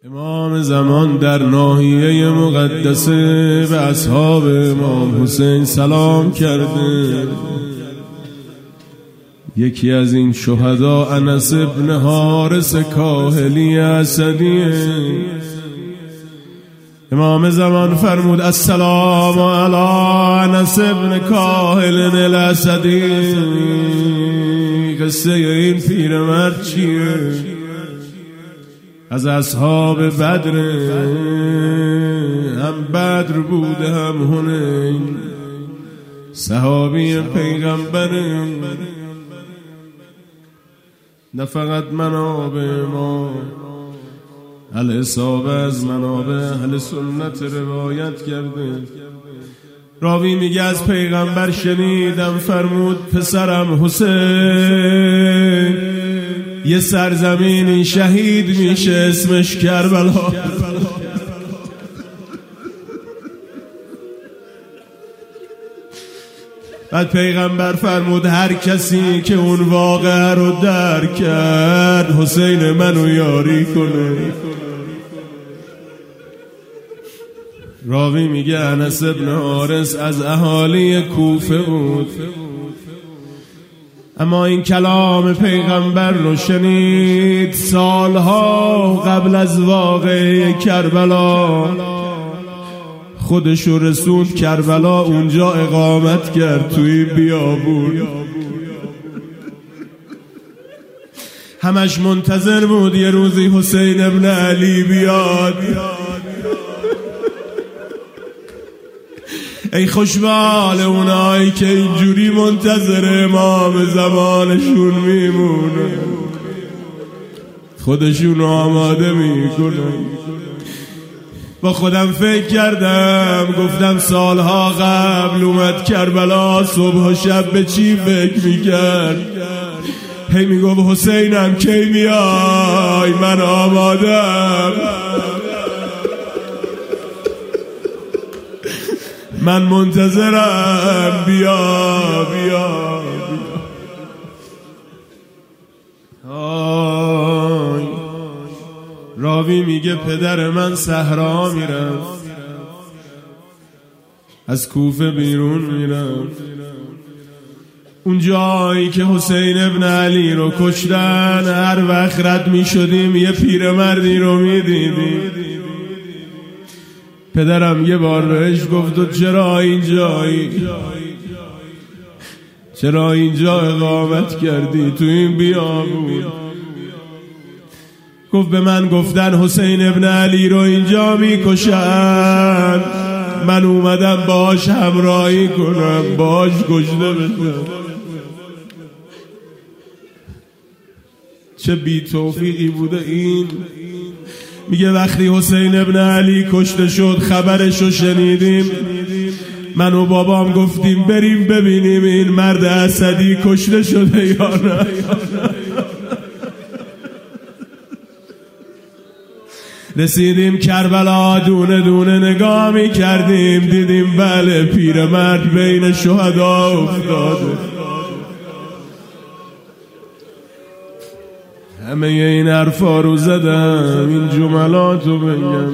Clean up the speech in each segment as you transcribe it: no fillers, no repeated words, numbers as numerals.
امام زمان در ناحیه مقدسه به اصحاب امام حسین سلام کرده. یکی از این شهدا انس ابن حارث کاهلی اسدیه. امام زمان فرمود السلام علی انس ابن کاهل الاسدی. قصه این پیرمرد چیه؟ از اصحاب بدر، هم بدر بوده هم حنین، صحابی پیغمبر. نه فقط منابع ما، الاصابه از منابع اهل سنت روایت کرده. راوی میگه از پیغمبر شنیدم فرمود پسرم حسین یه سرزمینی شهید میشه اسمش کربلا. بعد پیغمبر فرمود هر کسی که اون واقعه رو درک کرد حسین منو یاری کنه. راوی میگه انس ابن حارث از اهالی کوفه بود، اما این کلام پیغمبر رو شنید سالها قبل از واقعه کربلا. خودش رو رسوند کربلا، اونجا اقامت کرد توی بیابون. همش منتظر بود یه روزی حسین ابن علی بیاد. ای خوشبال اونایی که اینجوری منتظر امام زمانشون میمونه، خودشون آماده میکنه. با خودم فکر کردم، گفتم سالها قبل اومد کربلا، صبح و شب به چی فکر میکرد؟ هی میگفت حسینم کی میای، من آمادم، من منتظرم، بیا بیا. راوی میگه پدر من صحرا میرفت، از کوفه بیرون میرفت، اون جایی که حسین ابن علی رو کشتن. هر وقت رد میشدیم یه پیرمردی رو میدیدیم. پدرم یه بار بهش گفت و چرا اینجایی؟ چرا اینجا اقامت کردی تو این بیابون؟ گفت به من گفتن حسین ابن علی رو اینجا میکشن، من اومدم باش همراهی کنم، باش کشته بشم. چه بی توفیقی بوده این. میگه وقتی حسین ابن علی کشته شد خبرشو شنیدیم، من و بابام گفتیم بریم ببینیم این مرد اسدی کشته شده یا نه. رسیدیم کربلا، دونه دونه نگاه می کردیم، دیدیم بله پیرمرد بین شهدا افتاده. همه این حرفا رو زدم، این جملاتو بگم.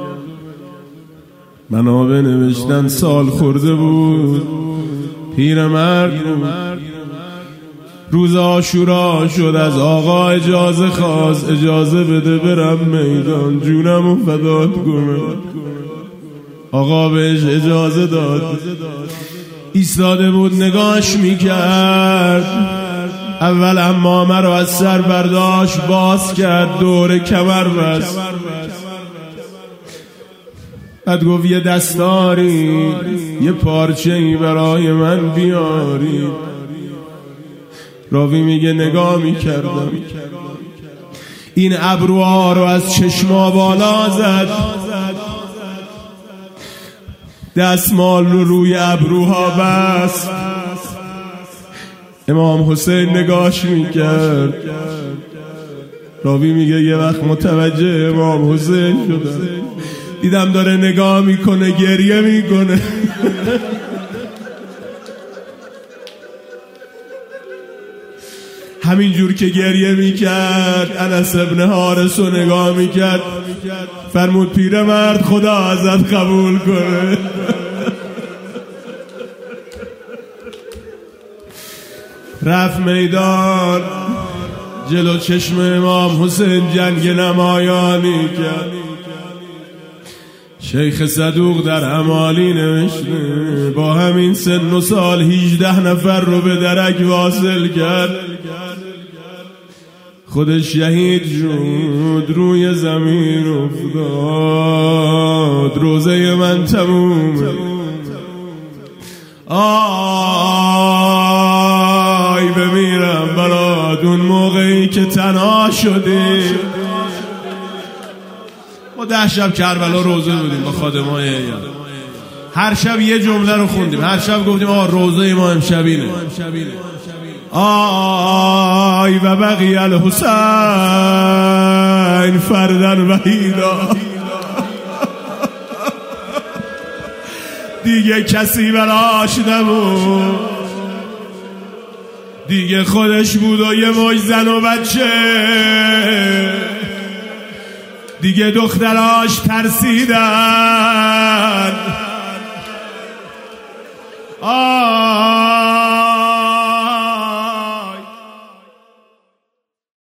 منابع نوشتن سال خورده بود، پیرمرد بود. روز عاشورا شد، از آقا اجازه خواست، اجازه بده برم میدان جونمو فدات کنم. آقا بهش اجازه داد. ایستاده بود نگاش میکرد. اول امامه رو از سر برداشت، باز کرد، دور کمر بست. بعد گفت یه دستاری، یه پارچه‌ای برای من بیاری. راوی میگه نگاه میکردم، این ابروها رو از چشما بالا زد، دستمال رو روی ابروها بست. امام حسین نگاش میکرد. راوی میگه یه وقت متوجه امام حسین شدم، دیدم داره نگاه میکنه، گریه میکنه. همینجور که گریه میکرد انس ابن حارث رو نگاه میکرد، فرمود پیرمرد خدا ازت قبول کنه. رفت میدان، جلو چشم امام حسین جنگ نمایانی کرد. شیخ صدوق در حمالی نوشته با همین سن و سال 18 نفر رو به درک واصل کرد. خودش شهید شد، روی زمین افتاد، روزه من تمومه. آی بمیرم برات اون موقعی که تنها شدی. ما 10 شب کربلا روزه بودیم با خادمای ایال. هر شب یه جمله رو خوندیم، هر شب گفتیم روزه ما امشبینه. آی و بقی الحسین فردن وحیدا. دیگه کسی براش نبود، دیگه خودش بود و یه موج زن و بچه. دیگه دختراش ترسیدن.